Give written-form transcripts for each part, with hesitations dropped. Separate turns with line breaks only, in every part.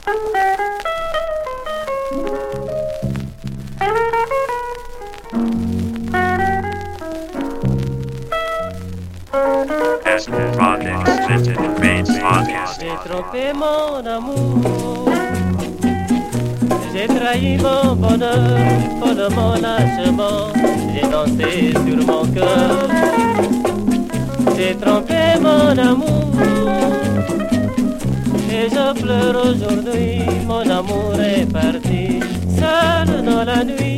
J'ai trompé mon amour, j'ai trahi mon bonheur, pendant mon lâchement, j'ai dansé sur mon cœur. J'ai trompé mon amour, et je pleure aujourd'hui, mon amour est parti, seul dans la nuit.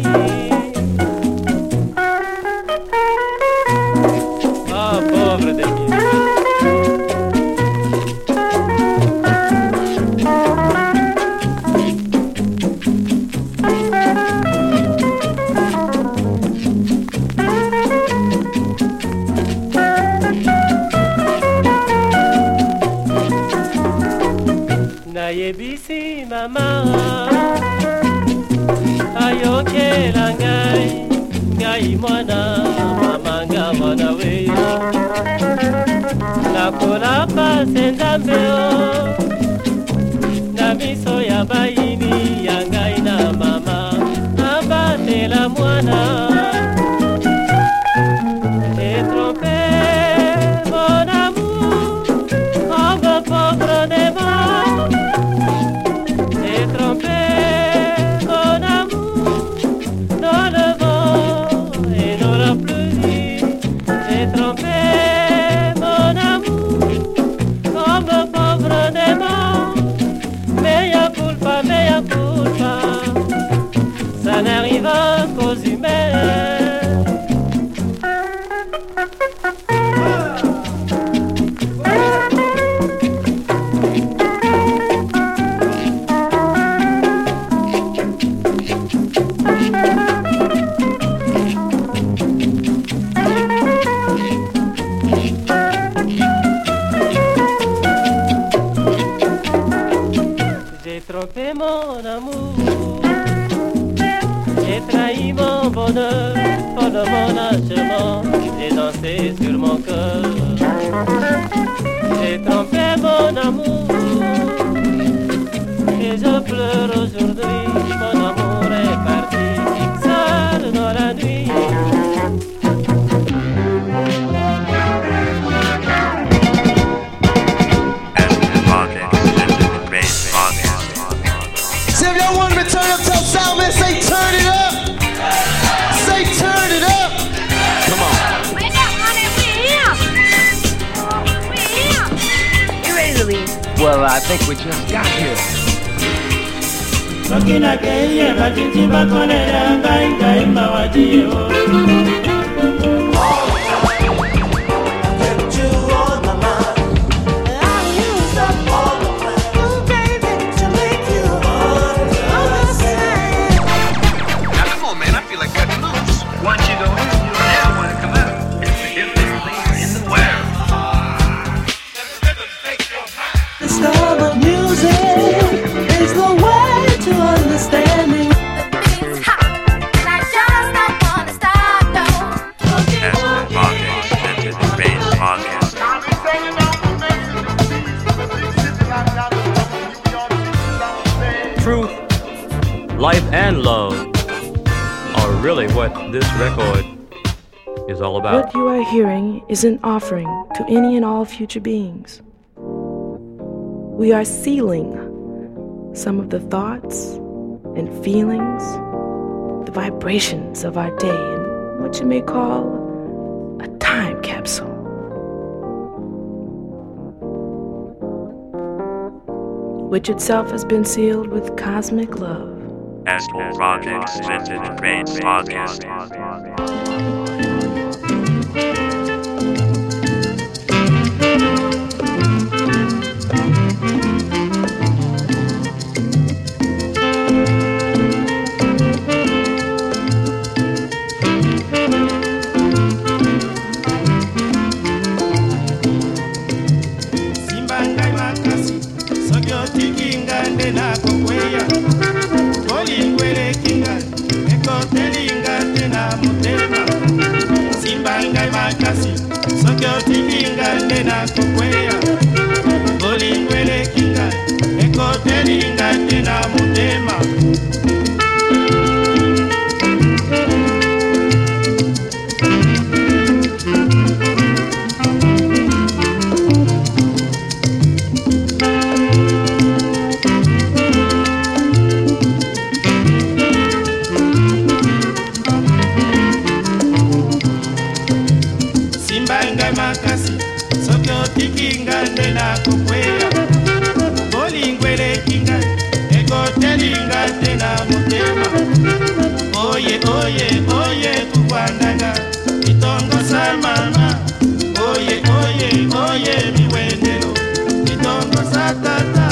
Ah, pauvre de lui. Nayebisi mama ayoke langai ngai mwana mama nga mwana we nakola pase nzambe o na miso ya bayini ya ngai na mama abatela mwana. J'ai trompé mon amour comme pauvre démon. J'ai trompé mon amour dans le vent et dans la pluie. J'ai trompé mon amour comme pauvre démon. Mea culpa, ça n'arrive qu'aux humains. J'ai trompé mon amour, j'ai trahi mon bonheur pendant mon lâchement, j'ai dansé sur mon cœur. J'ai trompé mon amour et je pleure aujourd'hui, mon amour est parti, seul dans la nuit.
If y'all want me to turn up, tell Sound Man, say turn it up. Say turn it up. Come on.
Wake up, honey, we're here. We're here. You ready to leave?
Well, I think we just got here.
Truth, life, and love are really what this record is all about.
What you are hearing is an offering to any and all future beings. We are sealing some of the thoughts and feelings, the vibrations of our day in what you may call a time capsule. Which itself has been sealed with cosmic love.
Astral Projects Vintage and Veins Podcast.
Sokyo tikinga nena kokweya, bolingwele kinga, ekotelinga te na motema. Simbanga makasi soki otikinga nde nakokwela, bolingwelekinga ekotelinga te na motema. Oye oye oye kukwandanga itongosa mama, oye oye oye miwendelo itongosa tata.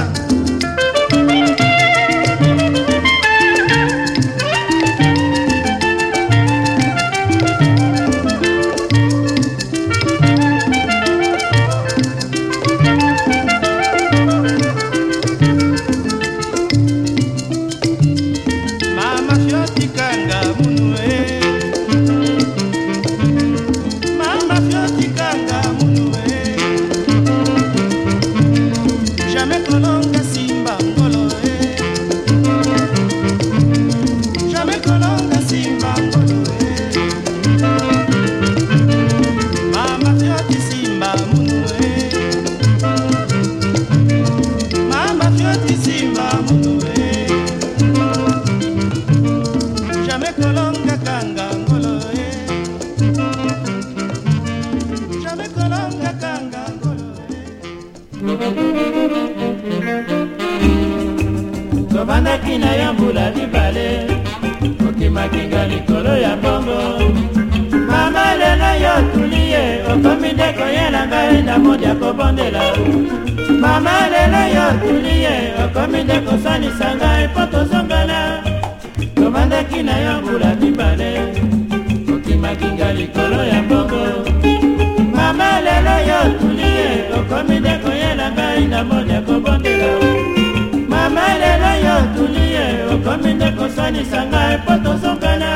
Tobandaki na yo mbula libale, okimakinga likolo ya bongo. Mama lelo yo tulie, okomi nde koyela ngai na modi ya kobondela. Mama lelo yo tulie, okomi nde kosanisa ngai po tozongana. Tobandaki na yo mbula libale, okimakinga likolo ya bongo. Mama lelo yo tulie, okomi nde koyela ngai na modi ya kobondela. Mama lelo yo tulie, okomi nde kosanisa ngai po tozongana.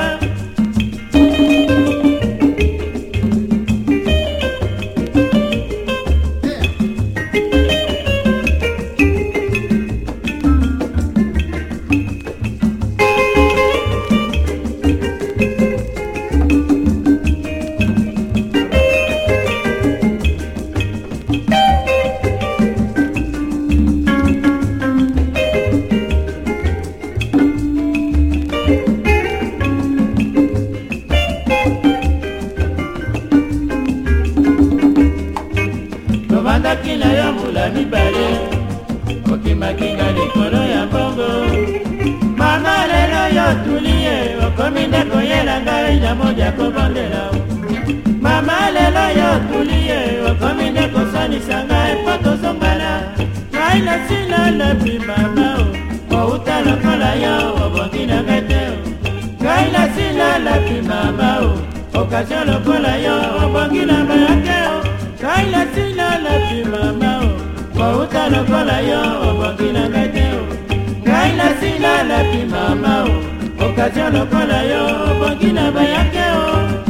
Tobandaki na yo mbula mibale, okimakinga likolo ya bongo. Mama lelo yo tulie, okomi nde koyela ngai na modi ya kobondela. Mama lelo yo tulie, okomi nde kosanisa ngai po tozongana. Ngai na sina lapi mama o, outa lokola yo obongi na ngai te o. Ngai na sina lapi mama o, okazio lokola yo obongi na bayake o. Ngai na sina lapi mama o, outa lokola yo obongi na ngai te o. Ngai na sina lapi mama o, okazio lokola yo obongi na bayake o.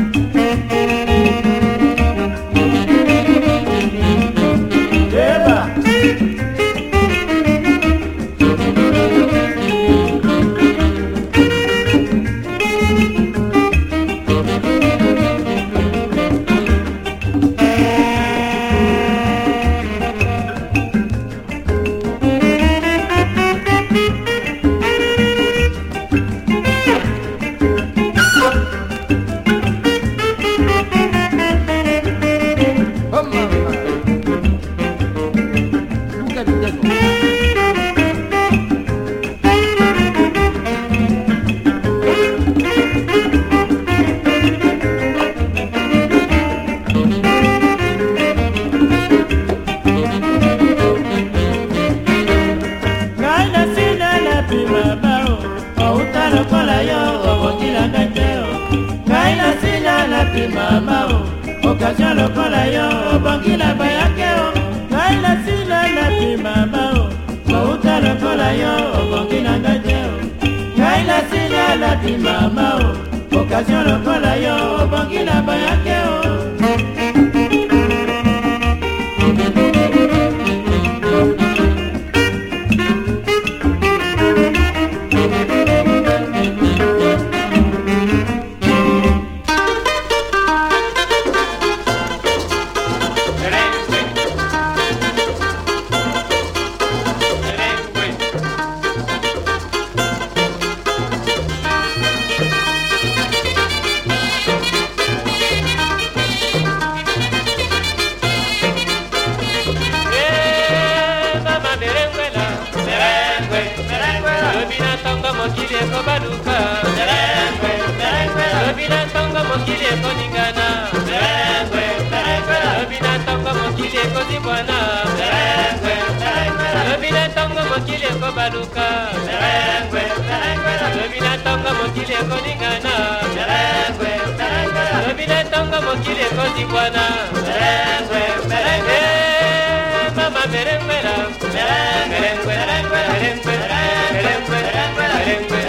Eba mama o, occasion lokola yo obongi na bayake o. Ngai na sina lapi mama o, outa lokola yo obongi na ngai te o. Ngai na sina lapi mama o, occasion lokola yo obongi na bayake o.
baluka merengwe merengwe lobina tongo mokili ekoningana merengwe merengwe lobina tongo mokili ekosibwana merengwe merengwe mama merengwe la merengwe merengwe merengwe merengwe merengwe merengwe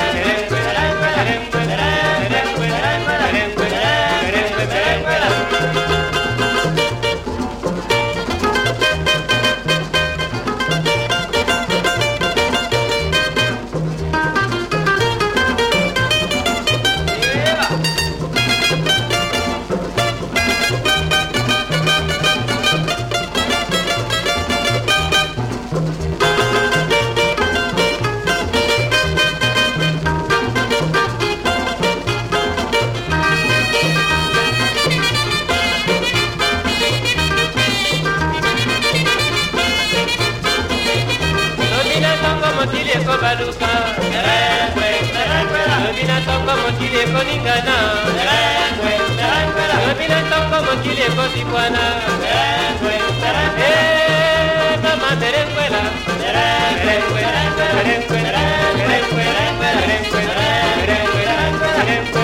baluka merengwe merengwe lobina tongo mokili ekoningana merengwe merengwe lobina tongo mokili ekosibwana merengwe merengwe mama merengwe la merengwe merengwe merengwe merengwe merengwe merengwe merengwe merengwe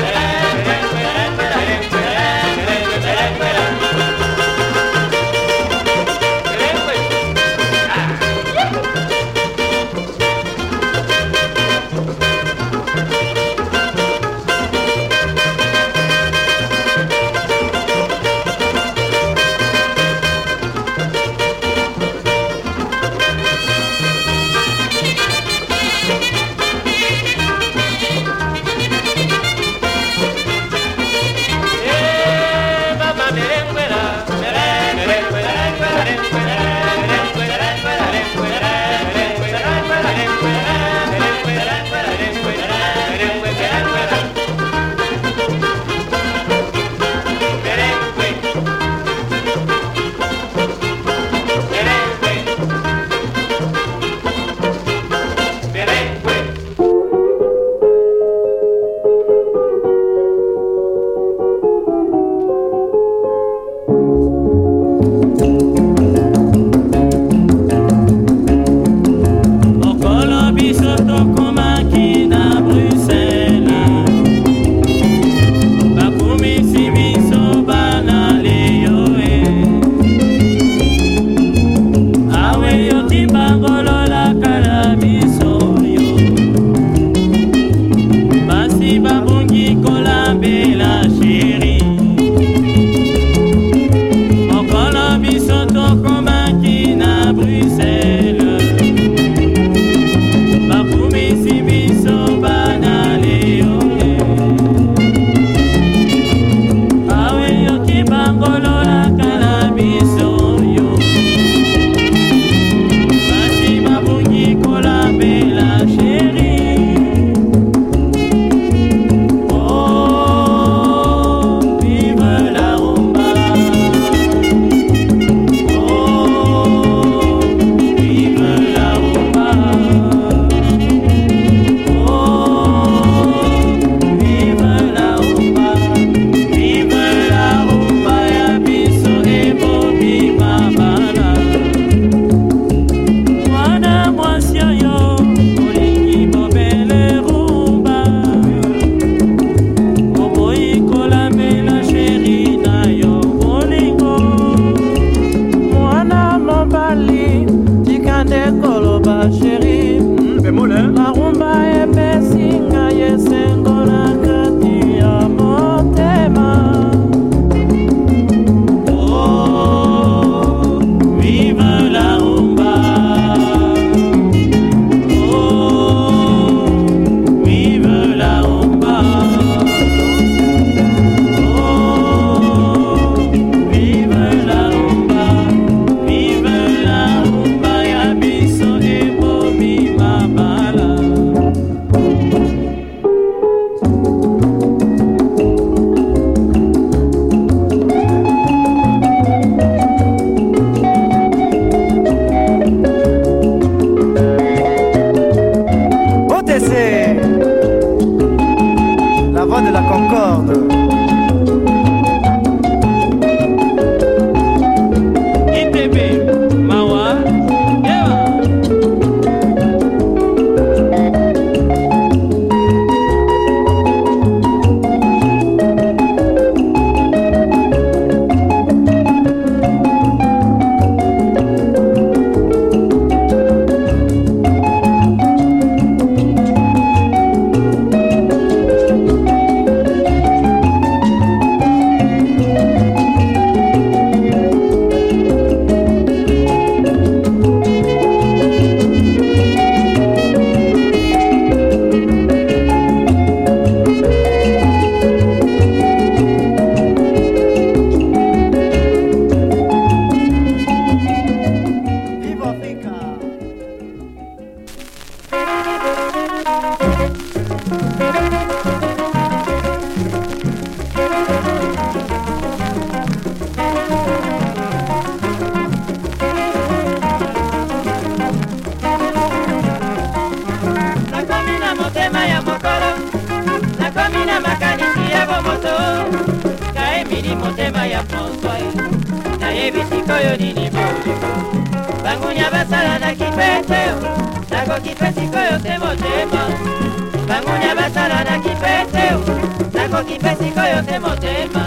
motema ya François nayebi sikoyo nini bolingo bangunya basala na kipeteo nakoki mpe sikoyo te motema bangunya basala na kipeteo nakoki mpe sikoyo te motema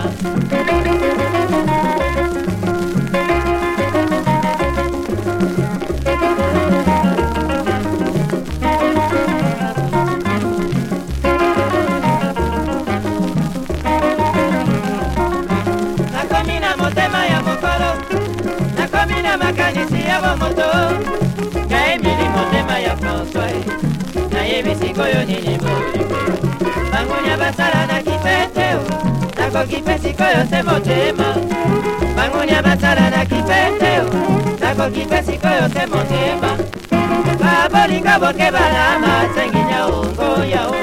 makanisi ya bomoto kaemili motema ya François nayebi sikoyo nini bolingo bangunya basala na kipeteo nakoki mpe sikoyo te motema bangunya basala na kipeteo nakoki mpe sikoyo te motema babolingo boke bala masengi nyaongo yao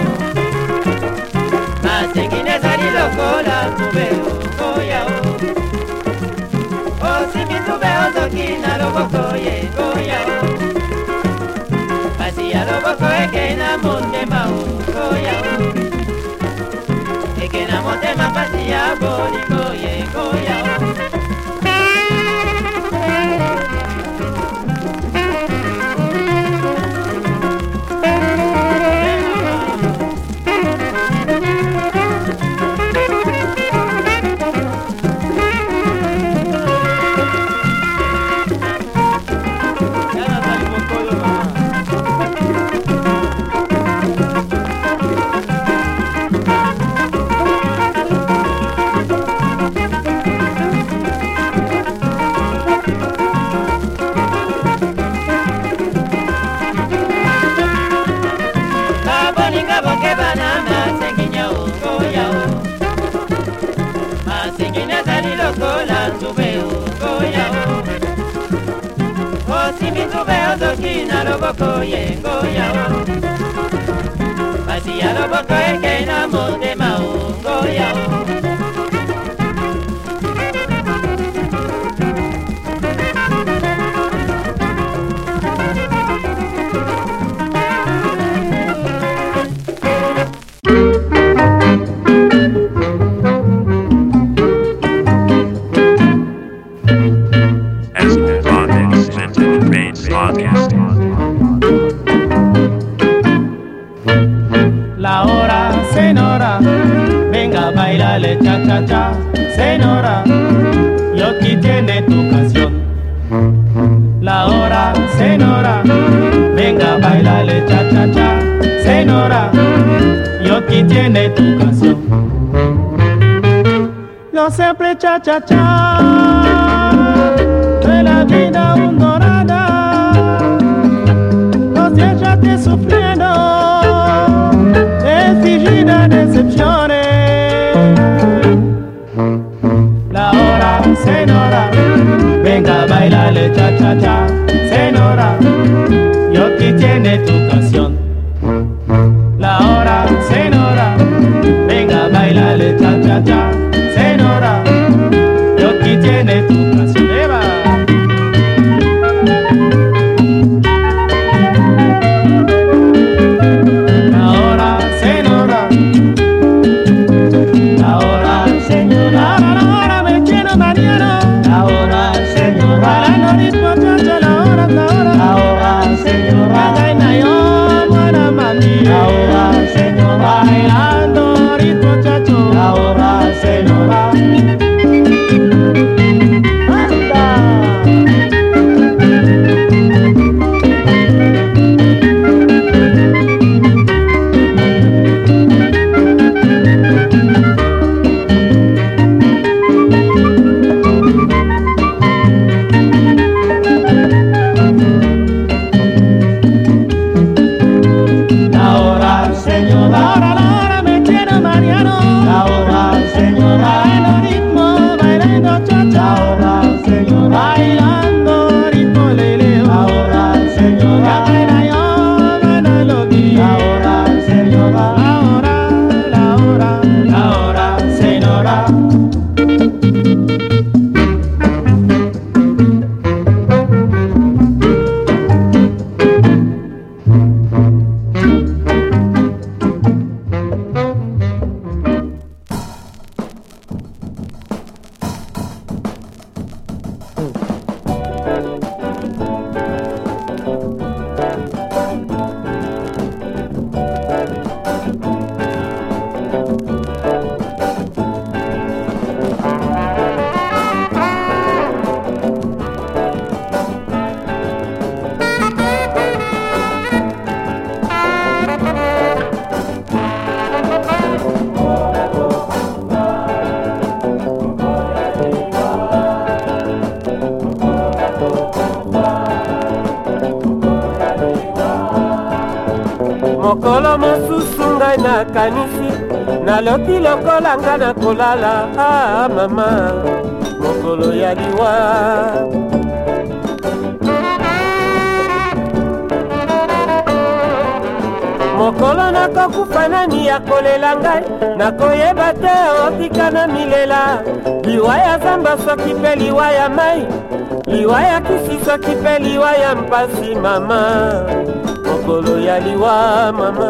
masengi nezali lokola tube ongo yao Kina loboko ye goya Basi ya loboko ekena motema goya Ekena motema basi ya bolingo ye goya Kina loboko ye goya Basi ya loboko ekena motema goya
La hora, senora, venga, bailale cha-cha-cha. Senora, yo aquí tiene tu canción. La hora, senora, venga, bailale cha-cha-cha. Senora, yo aquí tiene tu canción. Lo simple cha-cha-cha de la vida un dorada. Los días ya te sufriendo. Figida decepciones. La hora, senora, venga, bailale cha-cha-cha. Senora, yo aquí tiene tu canción. La hora, senora, venga, bailale cha-cha-cha. Senora, yo aquí tiene tu canción. ¡Eva! La hora, señora, la hora, señora, la hora, mokolo mosusu ngai nakanisi naloti lokola nga na kolala. Ah mama, mokolo ya liwa mokolo nakokufa nani ya kolela ngai nakoyeba te otika na milela. Liwa ya zamba soki mpe liwa ya mai, liwa ya kisi soki mpe liwa ya mpasi. Mama, mokolo ya liwa mama.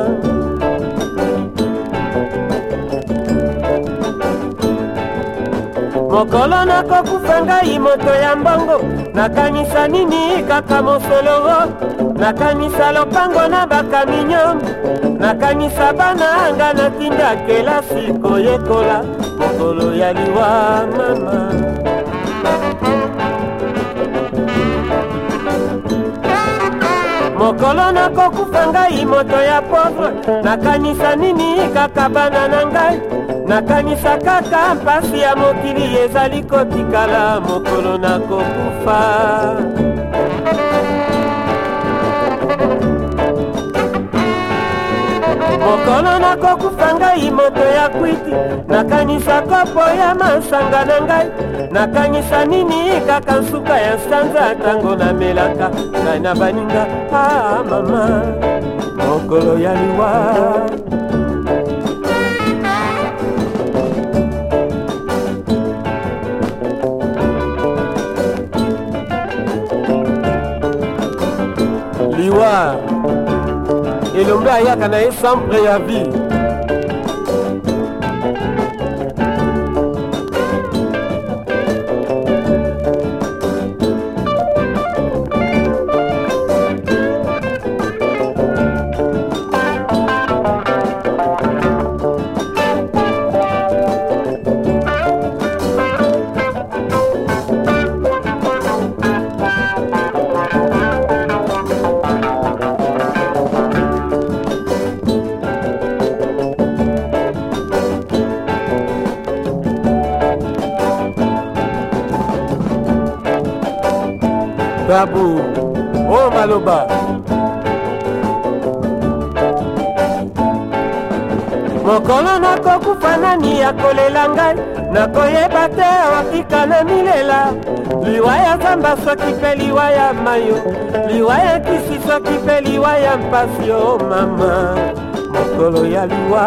Mokolo nakokufa ngai moto ya mbongo nakanisa nini kaka mosolongo, nakanisa lopango na bakaminyo, nakanisa bana anga natinda kelasi koyekola. Mokolo ya liwa mama. Mokolo nakokufa ngai moto ya pauvre nakanisa nini kaka bana na ngai, nakanisa kaka mpasi ya mokili ezali kotikala. Mokolo nakokufa mokolo nakokufa ngai moto ya kwiti nakanisa kopo ya masanga na ngai, nakanisa nini kaka nsuka ya sanza tango namelaka ngai na baninga. Ah mama, mokolo ya liwa liwa elombe ayaka na ye sans préavis. Babu, oh maloba. Mokolo nakokufa nani ya kolela ngai nakoyeba te otika na milela. Liwa ya zamba soki mpe liwa ya mayo, liwa ya kisi soki mpe liwa ya mpasi. Oh mama, mokolo ya liwa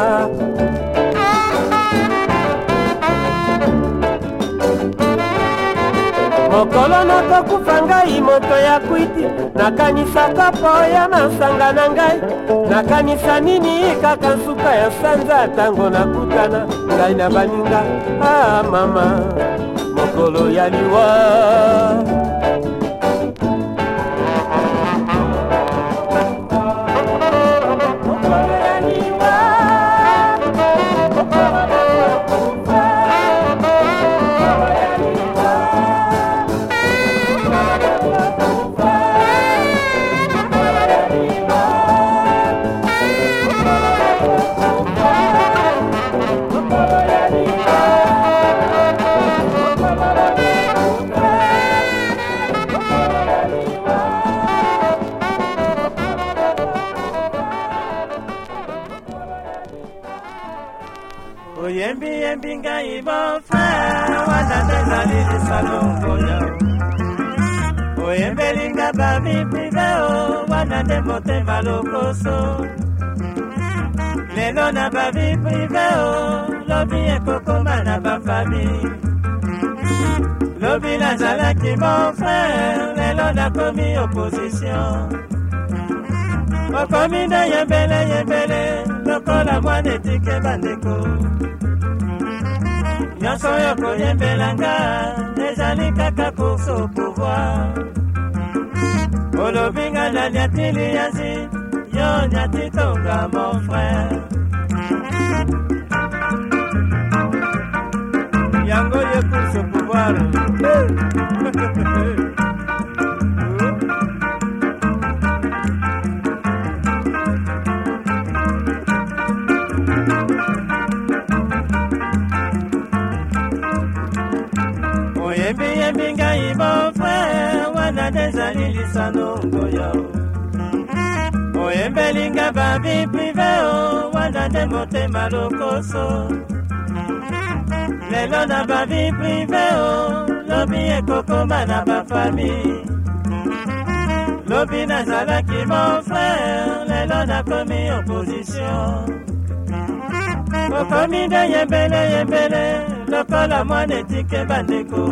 mokolo nakokufa ngai moto ya kwiti nakanisa kopo ya masanga na ngai, nakanisa nini kaka nsuka ya sanza tango nakutana ngai na baninga. Ah mama, mokolo ya liwa Oyembi yembi ngai bon frère wana ndezali lisalongo yao, oyembelinga babi prive o wana nde motema lokoso. Lelo na babi prive o lobi ekokoma na bafami, lobi nazalaki bon frère lelo nakomi opposition. Okomi na yembele yembele lokola mwana etike bandeko. Nyonso yo koyembelanga ezali kaka course au pouvoir. Olobinga na nyatili yazi yo nyati tonga mon frère. Yango ye course au pouvoir. Oyembi yembi ngai bon frère wana ndezali lisanongo yao, oyembelinga bavi prive o wana nde motema lokoso lelo na bavi prive o lobi ekokoma na bafami lobi nazalaki mon frère lelo nakomi opposition okomi nde yembele lokola mwana etike bandeko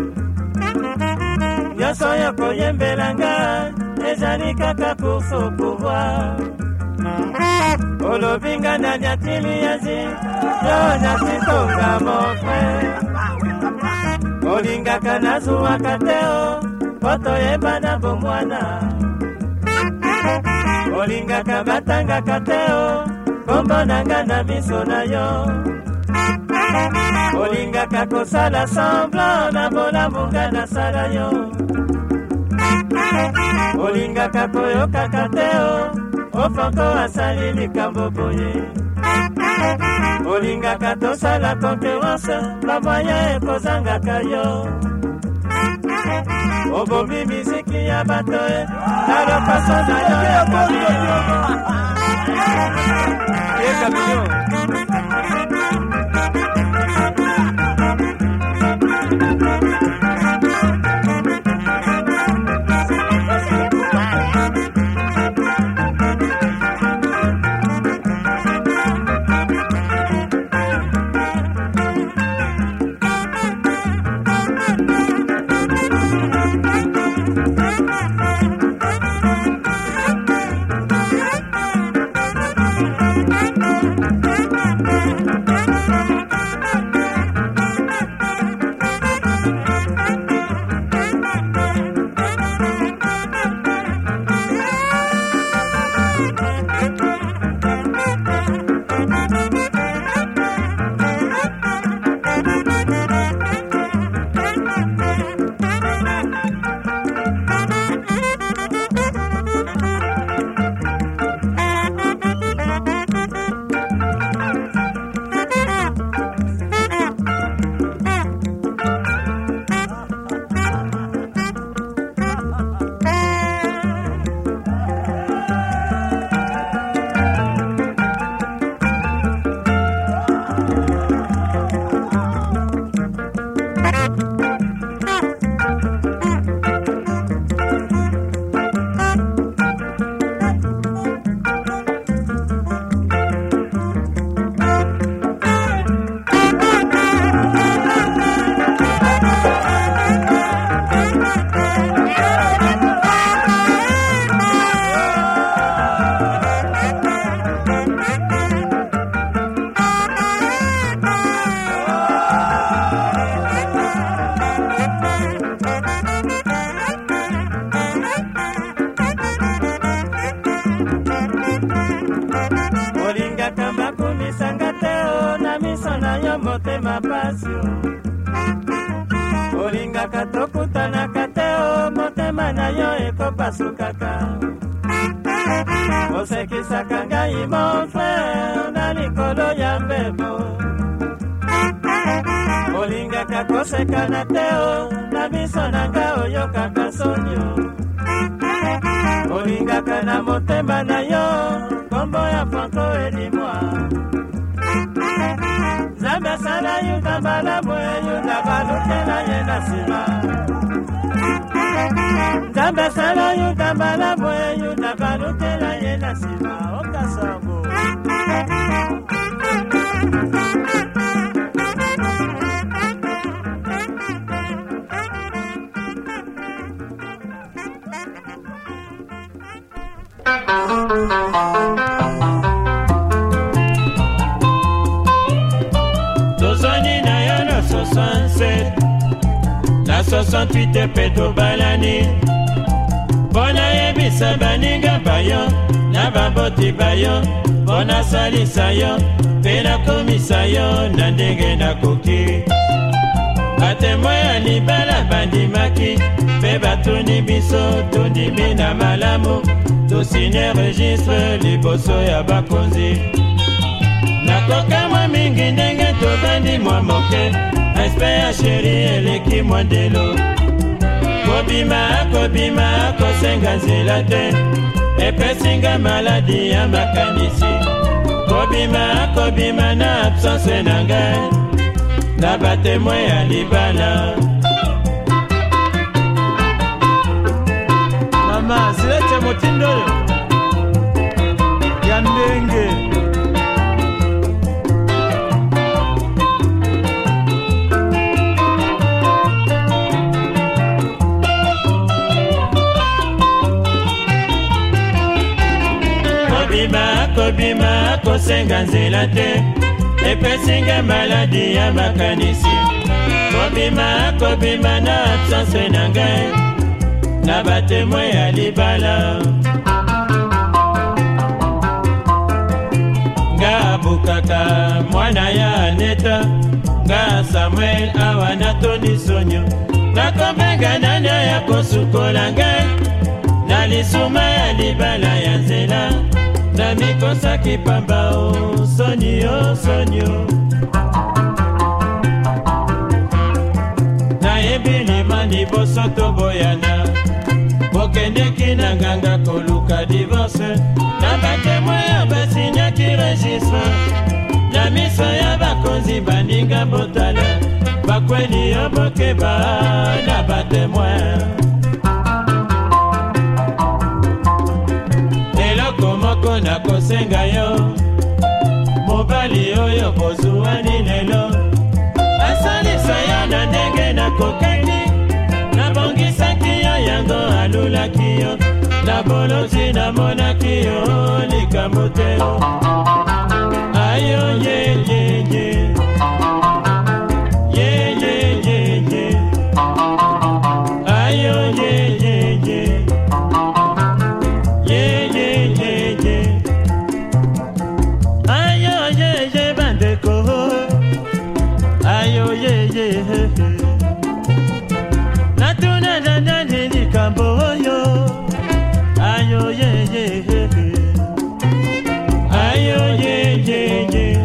nyonso oyo koyembelanga ezali kaka course au pouvoir olobinga na nyatili yazi yo nyatitonga mon frère olingaka nazuwaka te o po toyeba na bomwana olingaka batangaka te o kombo nanga na miso na yo olingaka kosala semblant na bolamunga nasala yo olingaka koyokaka te o ofoko asali likambo boye olingaka tosala concurrence bamwaya ekozangaka yo obombi miziki ya bato e na lopaso na yo ya kamio motema pasio olingaka tokutanaka te o motema na yo ekopasukaka osekisaka ngai mon frère na likolo ya mbebo olingaka kosekana te o na miso na nga oyokaka sonio olingaka na motema na yo kombo ya franco elimwa Zambe sana yuda malamu yuda balukela ye na sima Zambe sana yuda malamu yuda balukela ye na sima Okasango
Na 68 peto balani Bona yebisa baninga bayo Na baboti bayo Bona salisa yo Pena komisa yo Na ndenge na koki Batemoy ya libala bandimaki Pe batuni biso Tundimi na malamu Tosine registre Liboso ya bakonzi Nakoka mwa mingi ndenge Tobandi mwa moke Respect ya chéri eleki mwandelo Kobima kosenga nzela te epesinga maladi ya makanisi kobima na absence na ngai na batemoin ya libala mama silete motindo oyo ya ndenge kobima kosenga nzela te epesinga maladi ya makanisi kobima na absence na ngai na batemoin ya libala nga bukaka mwana ya Aneta nga Samuel awa natoni sonyo nakomenga nania ya kosukola ngai na lisuma ya libala ya nzela na mikosaki pamba o sonio nayebi lima liboso toboyana bokendeki na nganga koluka divorce na batemoin ya basinyaki registre na miso ya bakonzi baninga botala bakweli yo bokeba na batemoin moko na kosenga yo mobali oyo bozuwani lelo asalisa yo na ndenge na kokangi nabongisaki yo yango alulaki yo na bolozi namonaki yo likambo te ayo yeyeye ayo yeyeye natuna nani likambo oyo ayo yeye ayo yeye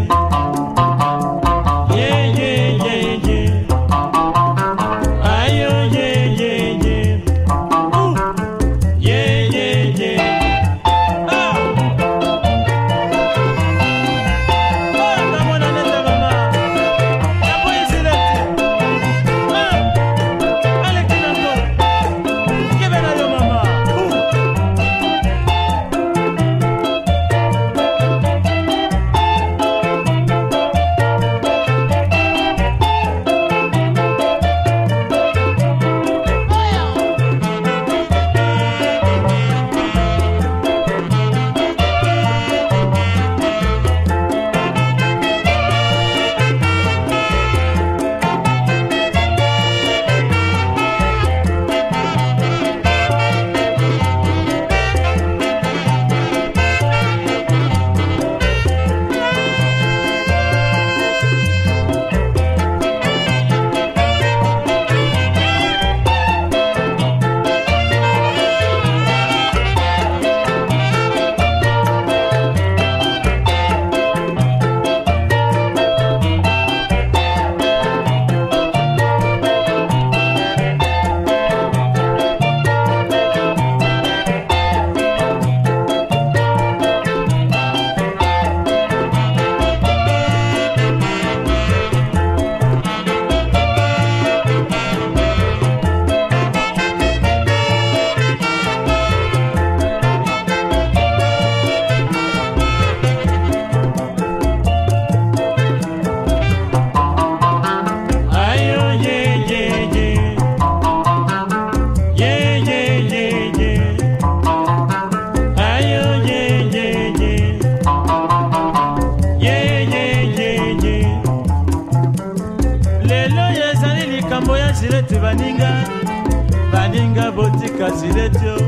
baninga botika ziletio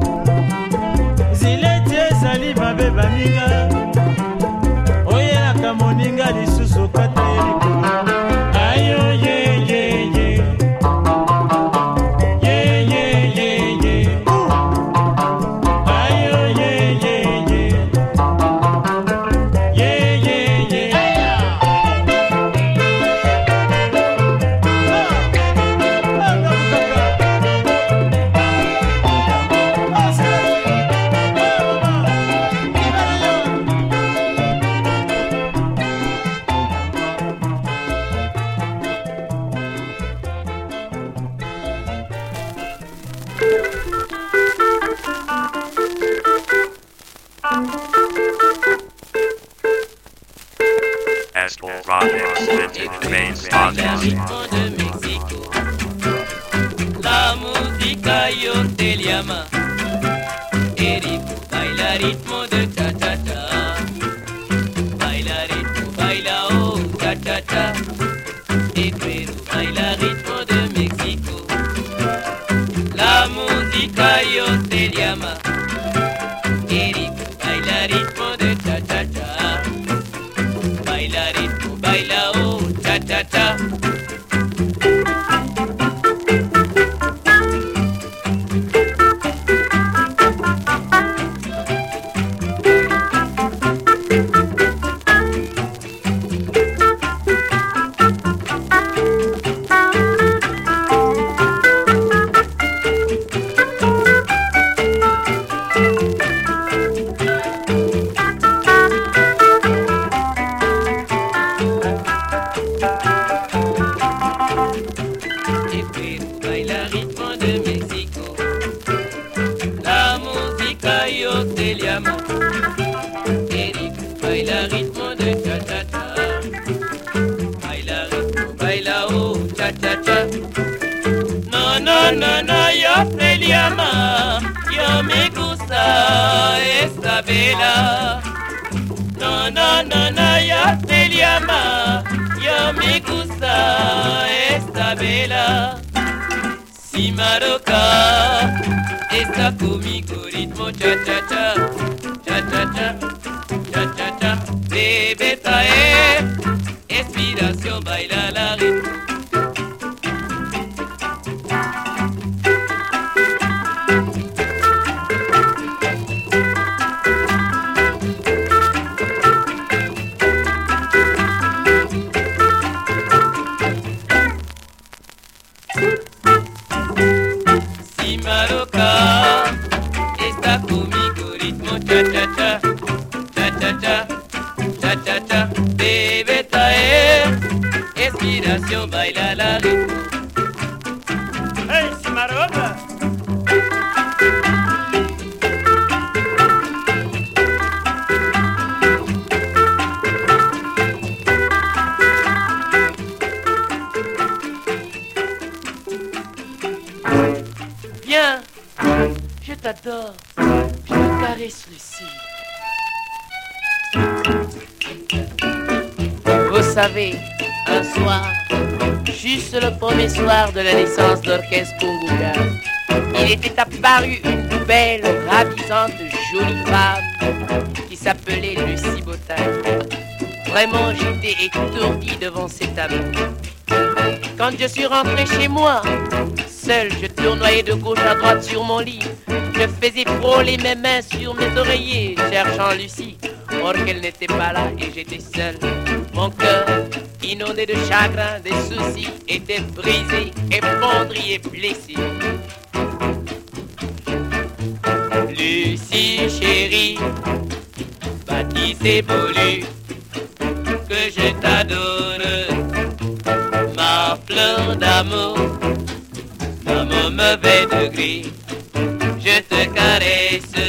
zileti ezali mabe baninga oyelaka moninga lisusu kata ye likolo ayo yeyeye ayo yeyeye
Successful projects vintage remains positive.
La música yo te llama, Erico, baila ritmo de cha-cha-cha. Baila ritmo, baila oh cha-cha-cha. Y Perú, baila ritmo de México. La música yo te llama, Erico, baila ritmo de cha-cha-cha. Baila ritmo, baila oh cha-cha-cha. No, yo te llama, yo me gusta esta vela. No, yo te llama, yo me gusta esta vela. Si Maroca está conmigo, ritmo cha-cha-cha, cha-cha-cha, cha-cha-cha. Debe traer inspiración, baila la ritmo. Baila la ritmo. Hey, Cimarropa. Viens, je t'adore, je te caresse le cil. Vous savez, un soir, juste le premier soir de la naissance d'Orchestre Kunguka, il était apparu une belle, ravissante, jolie femme qui s'appelait Lucie Bottin. Vraiment, j'étais étourdi devant cet amour. Quand je suis rentré chez moi, seul, je tournoyais de gauche à droite sur mon lit. Je faisais frôler mes mains sur mes oreillers, cherchant Lucie. Or qu'elle n'était pas là et j'étais seul. Mon cœur, inondé de chagrin, des soucis, était brisé, effondré et blessé. Lucie chérie, bâtissez voulu que je t'adore, ma fleur d'amour, dans mon mauvais degré, je te caresse.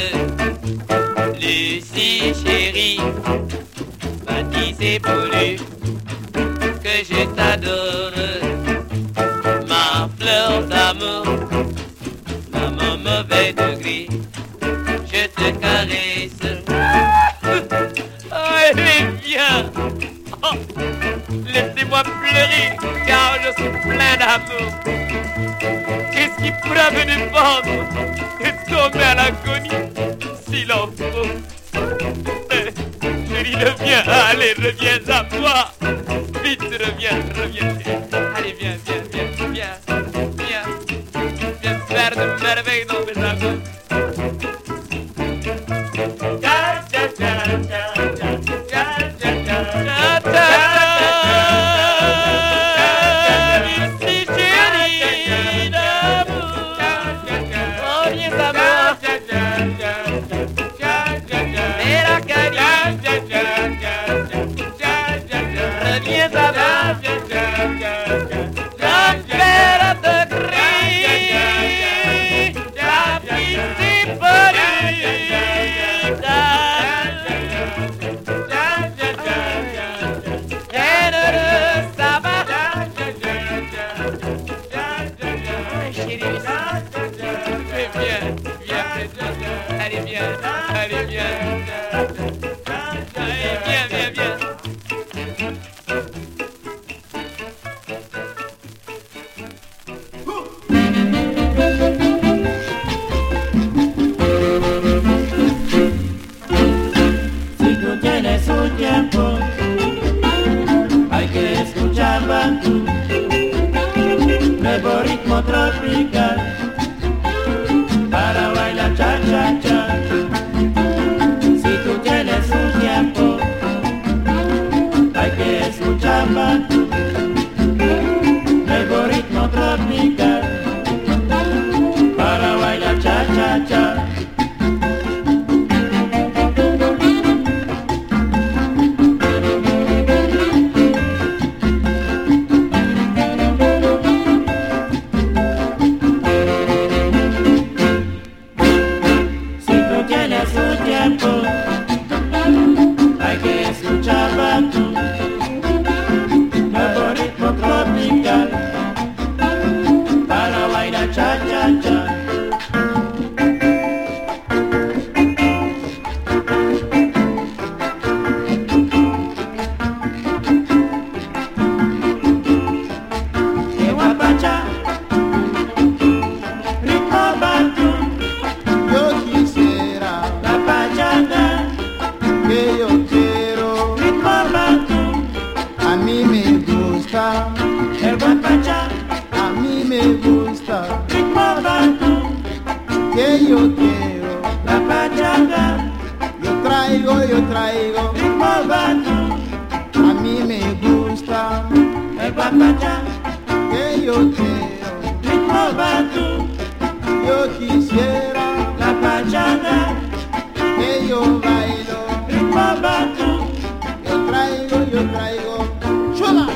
Lucie chérie, bâtissez voulu que je t'adore, ma fleur d'amour, dans mon mauvais degré, je te caresse. Oh, viens, oh, laissez-moi pleurer, car je suis plein d'amour. Qu'est-ce qui pourra me défendre et tomber à l'agonie s'il en faut? Chérie, reviens, allez, reviens à moi. Vite, reviens. Allez, viens, viens faire de merveilles dans mes amours. Reviens à moi.
tiempo. Hay que escuchar Bantu, nuevo ritmo tropical, para bailar cha-cha-cha. Si tú tienes un tiempo, hay que escuchar Bantu, nuevo ritmo tropical, para bailar cha-cha-cha. Hay que escuchar Bantu, nuevo ritmo tropical, para bailar cha-cha-cha. Que guapacha, ritmo Bantu.
Yo quisiera
la pachanga
que yo quiero,
ritmo Bantu.
a mí me gusta,
El guapacha,
a mí me gusta,
ritmo Bantu.
que yo quiero,
La pachanga,
yo traigo,
ritmo Bantu.
a mí me gusta,
El guapacha,
que yo quiero,
ritmo Bantu.
yo quisiera
La pachanga,
que yo bailo,
ritmo Bantu.
yo traigo, chula.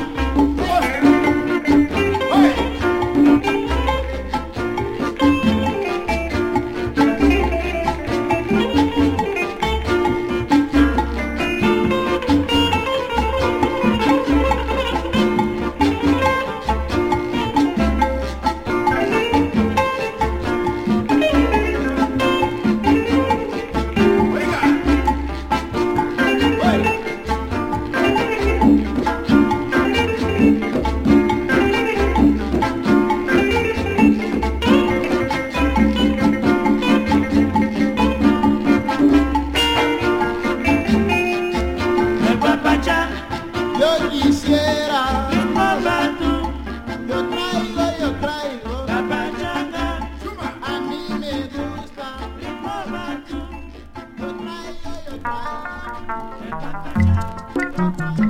El guapacha,
Yo quisiera,
ritmo Bantu.
yo traigo,
La pachanga,
a mí me gusta,
ritmo Bantu.
yo traigo.
El guapacha.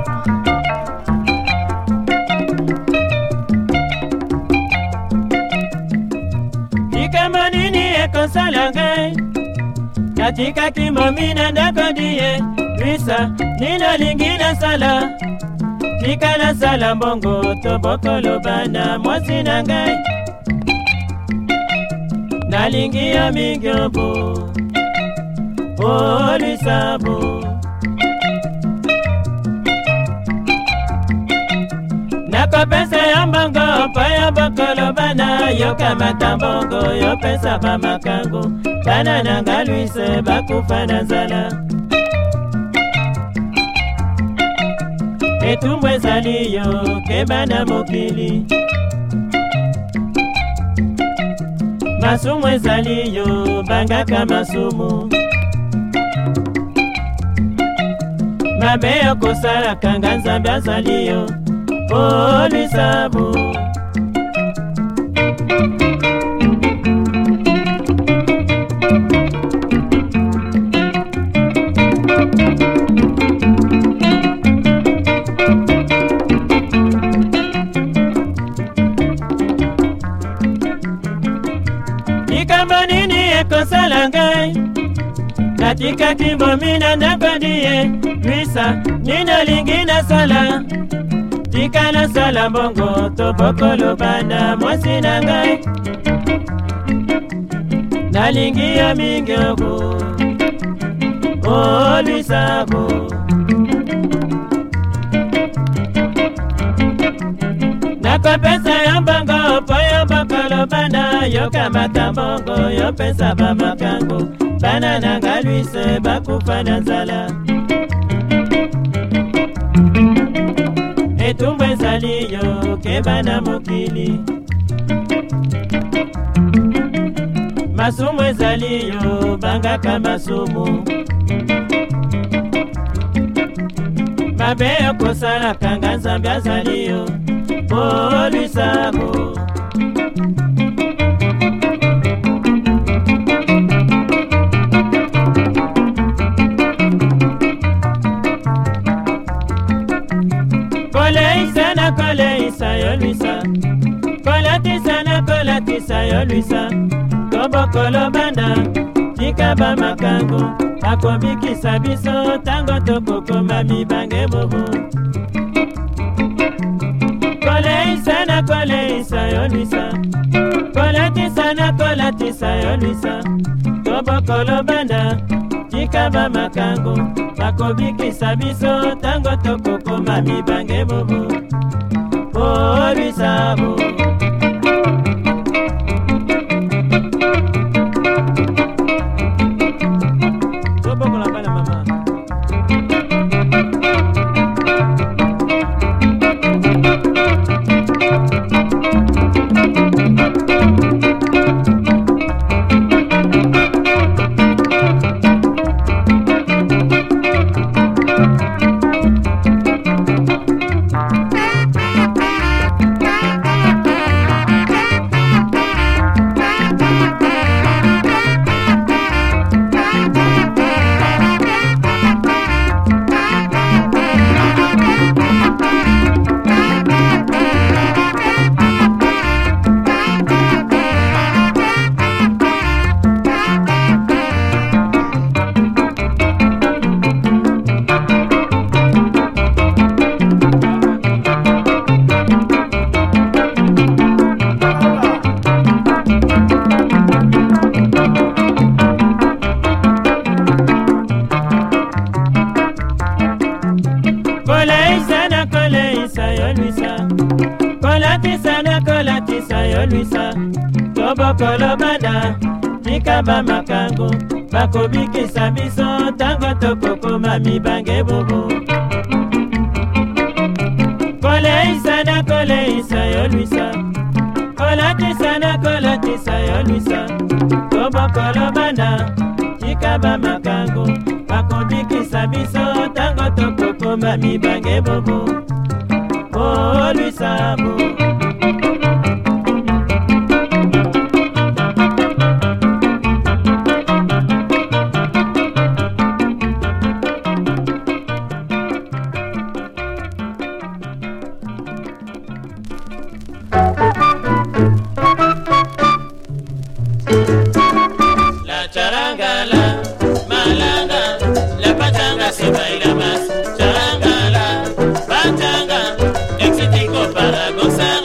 Likambo nini ekosala ngai katika kimomina ndakodie Luisa ninalingi nasala tika nasala mbongo tobokolobana mwasi na ngai nalingi yo mingyobo o Luisabo nakopesa ya mbongo mpo yo bokolobana yokamata mbongo yopesa bamakango bana nanga Luise bakufa na nzala etumbu ezali yo keba na mokili masumu ezali yo bangaka masumu mabe yokosalaka nga Nzambe azali yo o Luisabo. Likambo nini ekosala ngai katika kimomina ndakodie Luisa ninalingi nasala tika nasala mbongo tobokolobana mwasi na ngai nalingi yo mingyobo o Luisabo nakopesa yo mbongo mpo yo bokolobana yokamata mbongo yopesa bamakango bana nanga Luise bakufa na nzala etumbu ezali yo keba na mokili masumu ezali yo bangaka masumu
mabe okosala kanga Nzambe azali yo Oluisabo. Koleisa na koleisa yo Luisa, kolatisa na kolatisa yo Luisa, kobokolo banda tikaba makango akobikisa biso tango tokokoma mibange bobo. Koleisa na koleisa yo Luisa, kolatisa na kolatisa yo Luisa, kobokolo banda tikaba makango akobikisa biso tango tokokoma mibange bobo. Oluisabo. Kolatisa yo Luisa, kobokolo banda tikaba makango bakobikisa biso tango tokokoma mibange bobo. Koleisa yo Luisa, kolatisa yo Luisa, kobokolo banda tikaba makango bakobikisa biso tango tokokoma mibange bobo. Oluisabo. La charangala, malanga, la pachanga se baila más. Charangala, pachanga, éxito para gozar.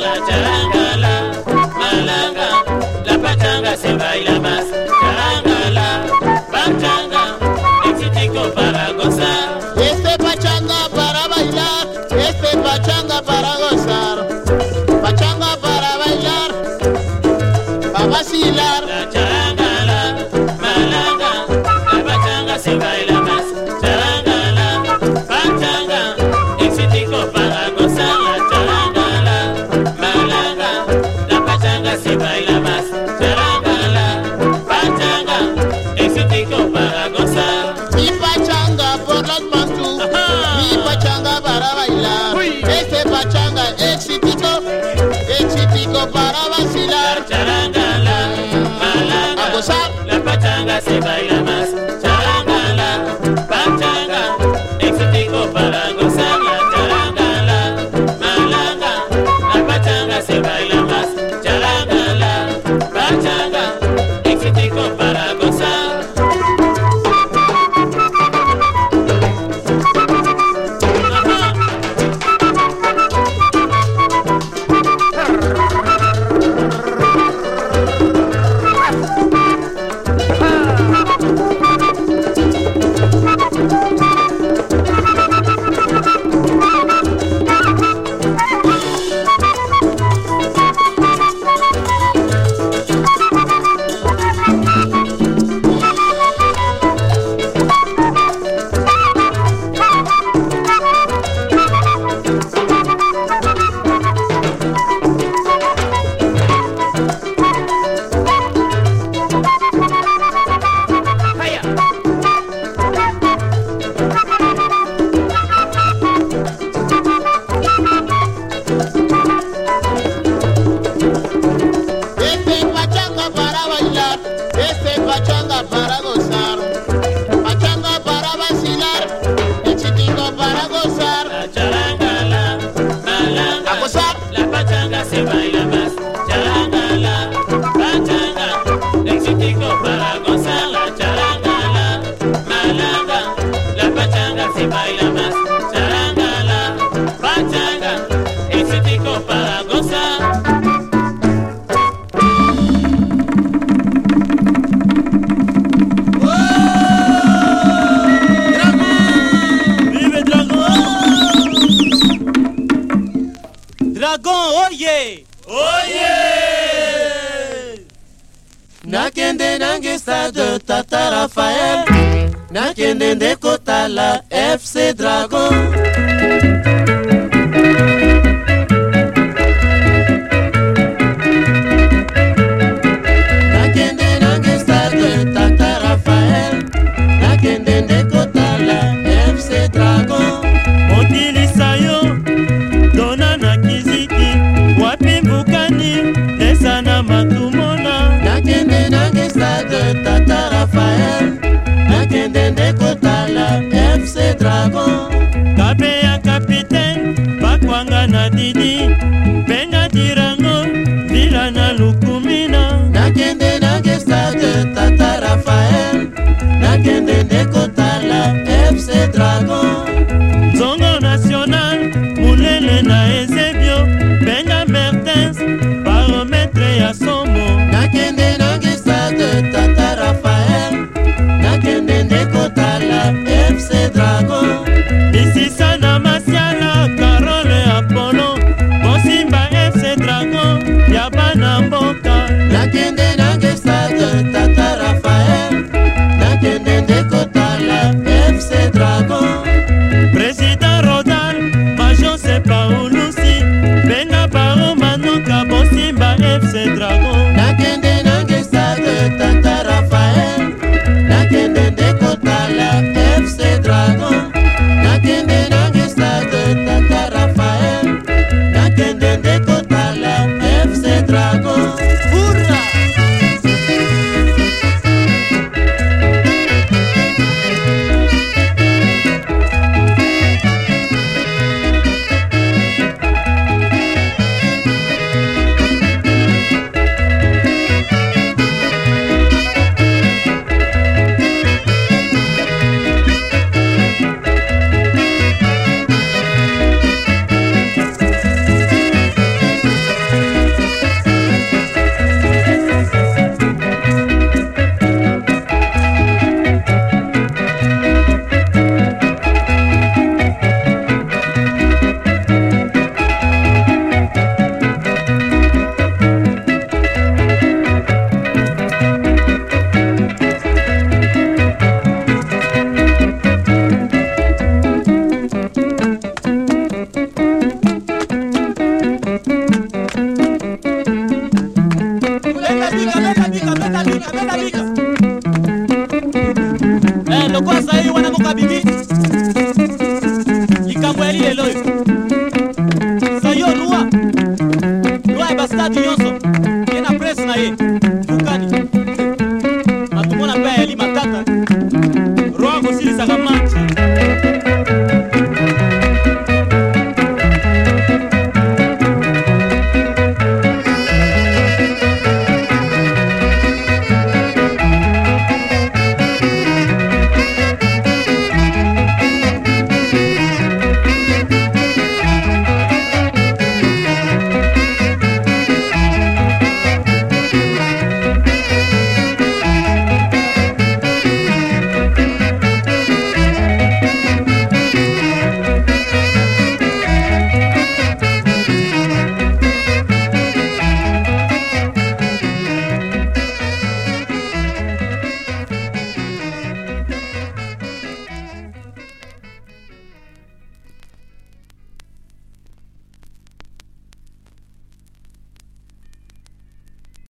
Dragon, oye!
Oye! Nakende nange stade Tata Raphaël, nakende ndekota la FC Dragon. Nakende nange stade Tata Raphaël, nakende ndekota la FC Dragon.
Motilisa yo dona na kiziki wapi mbukani esa na matumona.
Nakende nange stade Tata Raphaël, nakende ndekota la FC Dragon.
Kabe ya kapitaine bakwanga na didi benga dirango bila na lukumina.
Nakende nange stade Tata Raphaël, nakende ndekota la FC Dragon.
Zongo national mulele na ezebio benga Mertens barometre ya somo.
Nakende nange stade Tata Raphaël, nakende ndekota la FC Dragon.
Lisisa na masiala Carole Apollo Bosimba FC Dragon ya bana mboka.
Nakende nange stade Tata Raphaël, nakende ndekota la FC Dragon.
Président Rodal Major Sepa Ulusi benga baro manoka Bosimba FC Dragon.
Nakende nange stade Tata Raphaël, nakende ndekota la FC Dragon. Nakende nange stade Tata Raphaël, nakende ndekota la FC Dragon. Hurra!
Lokola sayi wana mokabiki likambo yali lelo sayo lwa ya bastade nyonso